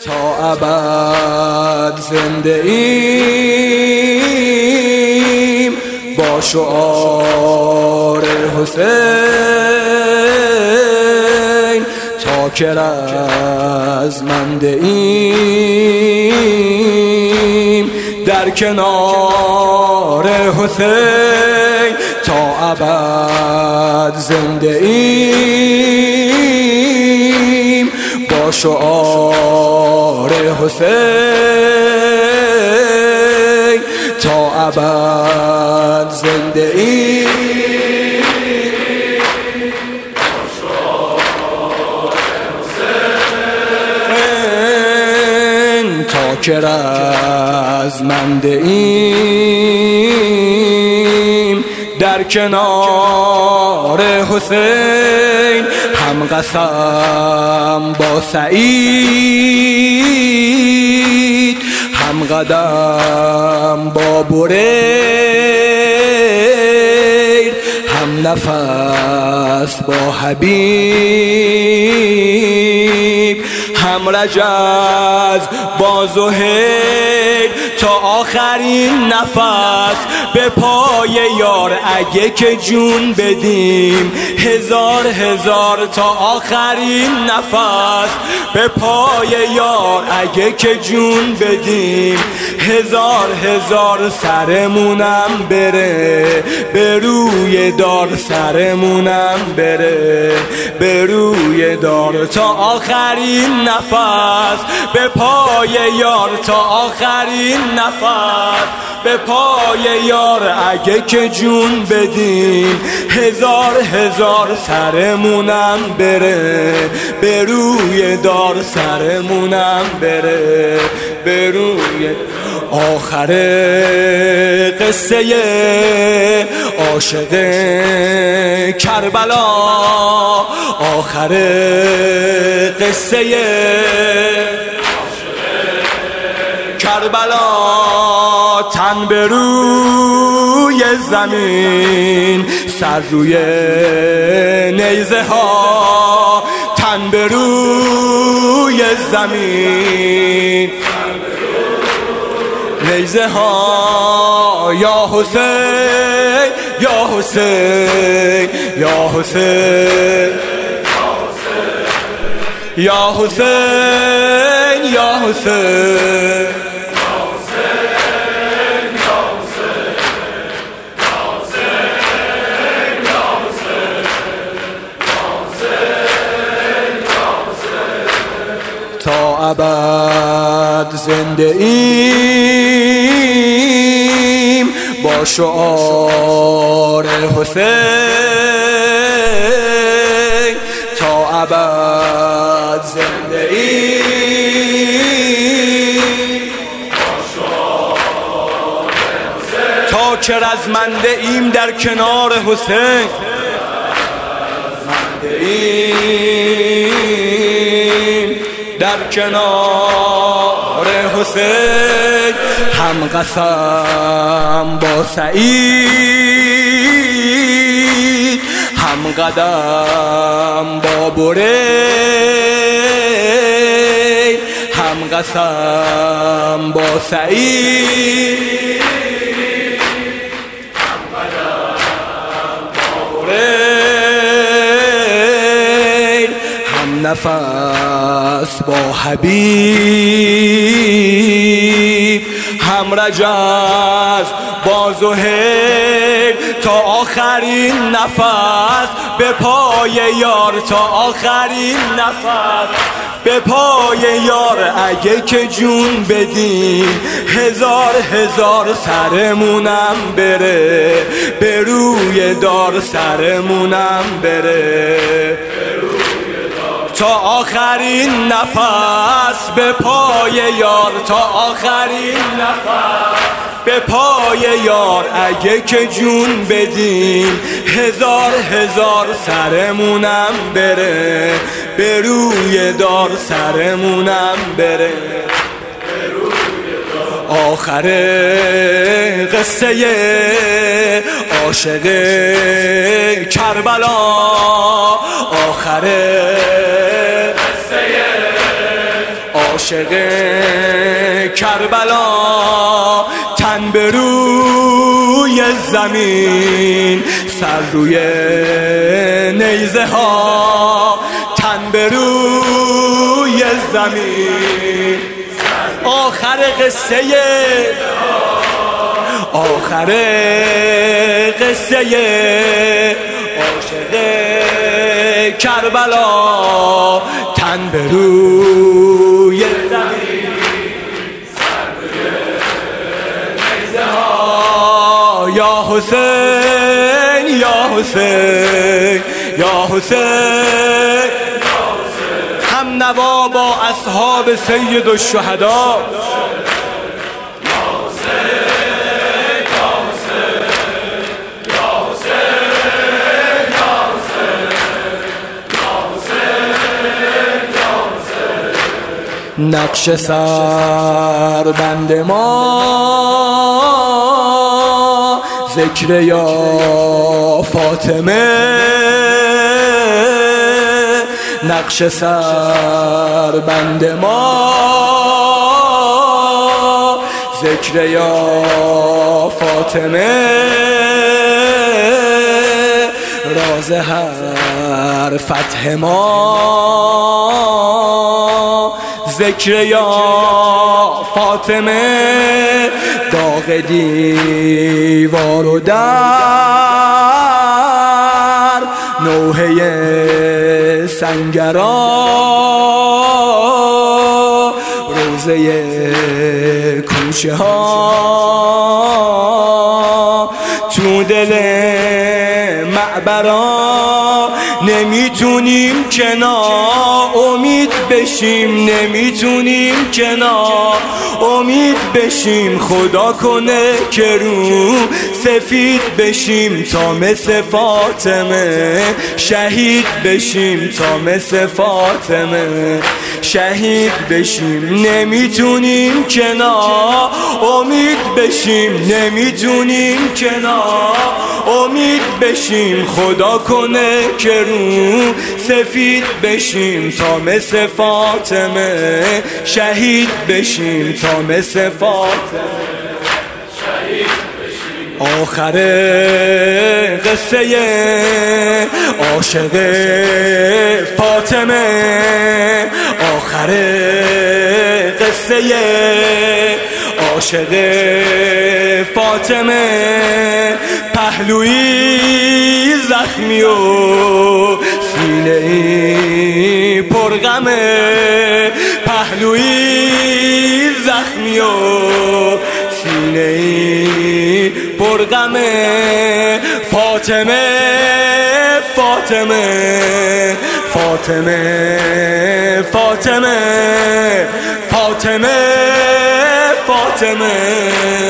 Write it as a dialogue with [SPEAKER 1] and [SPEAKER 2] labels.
[SPEAKER 1] تا ابد زنده ایم با شعار حسین، تا که رزمنده ایم در کنار حسین، تا ابد زنده ایم با شعار حسین، تا ابد زنده ایم با شعار حسین، تا که رزمنده ایم در کنار حسین، هم قسم با سعید، هم قدم با بریر، هم نفس با حبیب، هم رجز با زهیر، تا آخرین نفس به پای یار اگه که جون بدیم، هزار هزار تا آخرین نفس به پای یار اگه که جون بدیم، هزار هزار سرمونم بره به روی دار، سرمونم بره به روی دار، تا آخرین نفس به پای یار، تا آخرین نفس به پای یار اگه که جون بدیم، هزار هزار سرمونم بره به روی دار، سرمونم بره به روی. آخر قصه عاشق کربلا، آخر قصه کربلا، تن به روی زمین، سر روی نیزه ها، تن به روی زمین، نیزه ها، یا حسین یا حسین یا حسین یا حسین یا حسین، تا ابد زنده ایم با شعار حسین، تا ابد زنده ایم با شعار حسین، تا که رزمنده ایم در کنار حسین، رزمنده ایم در کنار حسین، هم قسم با سعید، هم قدم با بریر، هم قسم با سعید، هم قدم با بریر، هم نفس با حبیب، هم رجز با زهیر، تا آخرین نفس به پای یار، تا آخرین نفس به پای یار اگه که جون بدیم، هزار هزار سرمونم بره به روی دار، سرمونم بره تا آخرین نفس به پای یار، تا آخرین نفس به پای یار اگه که جون بدیم، هزار هزار سرمونم بره به روی دار، سرمونم بره. آخر قصه عاشق کربلا، آخر قصه عاشق کربلا، تن به روی زمین، سر روی نیزه ها، تن به روی زمین. آخر قصه عاشق کربلا، تن به روی زمین، سر روی نیزه ها. یا حسین یا حسین یا حسین، هم نوا با اصحاب سید الشهدا. نقش سربند ما، ذکر یا فاطمه. نقش سربند ما، ذکر یا فاطمه. راز هر فتح ما، ذکر یا فاطمه. داغ دیوار و در، نوحه سنگرا، روزه کوچه ها، تو دل معبرا. نمیتونیم کنار امید بشیم، نمیتونیم کنار امید بشیم. خدا کنه که رو سفید بشیم تا مثل فاطمه، شهید بشیم تا مثل فاطمه، شهید بشیم. نمیتونیم کنار امید بشیم، نمیتونیم کنار امید بشیم. خدا کنه که رو سفید بشیم تا مثل فاطمه، شهید بشیم تا مثل فاطمه، شهید بشیم. آخر قصه عاشق فاطمه، آخر قصه عاشق فاطمه. پهلویی زخمی و سینه‌ای پرغمه، پهلویی زخمی و سینه‌ای پرغمه. فاطمه فاطمه فاطمه فاطمه فاطمه فاطمه.